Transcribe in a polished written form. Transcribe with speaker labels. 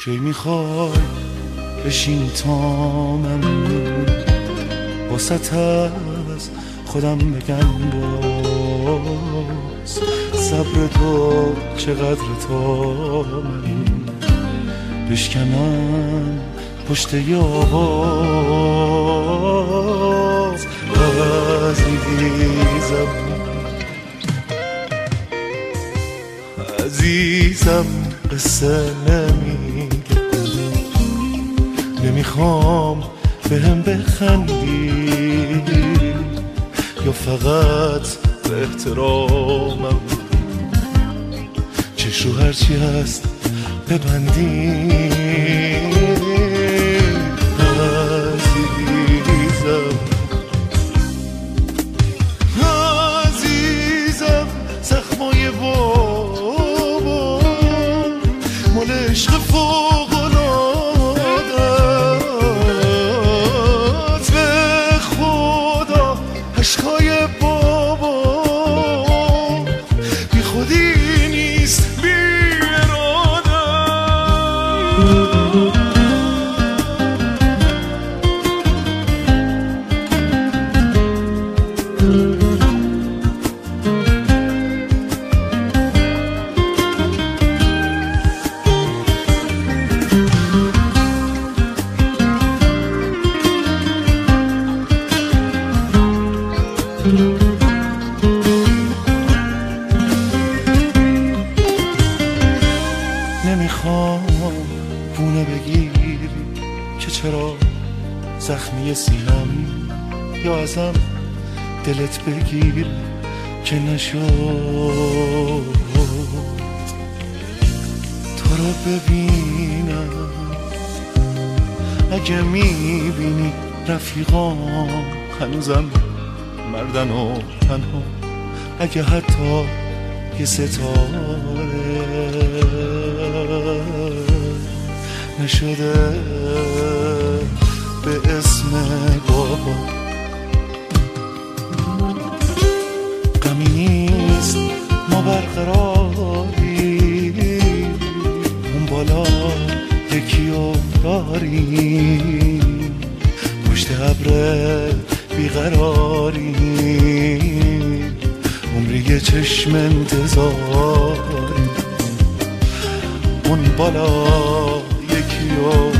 Speaker 1: کی میخوای بشین تا من واسط از خودم بگم باز صبر تو چقدر تا من بشکنم پشت یاز عزیزم قصه نمیگه نمیخوام بهم بخندی یا فقط به احترامم چش رو هرچی هست ببندی عزیزم زخمای بابا مال عشق فوق‌العاده‌ست به خدا عشقای بابا بی خودی نیست بی اراده نمیخوام بونه بگیری که چرا زخمی سینم یا ازم دلت بگیر که نشد تو رو ببینم اگه میبینی رفیقام هنوزم مردن و تنها اگه حتی یه ستاره نشده به اسم بابا غمی نیست ما برقراری اون بالا یکی رو داریم پشت ابر بیقراری عمری یه چشم انتظاری اون بالا یکی رو